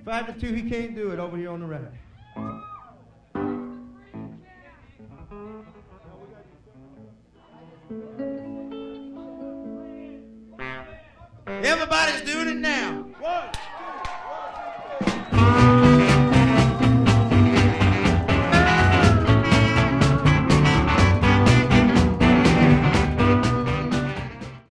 5-2, he can't do it over here on the right. Everybody's doing it now. 1,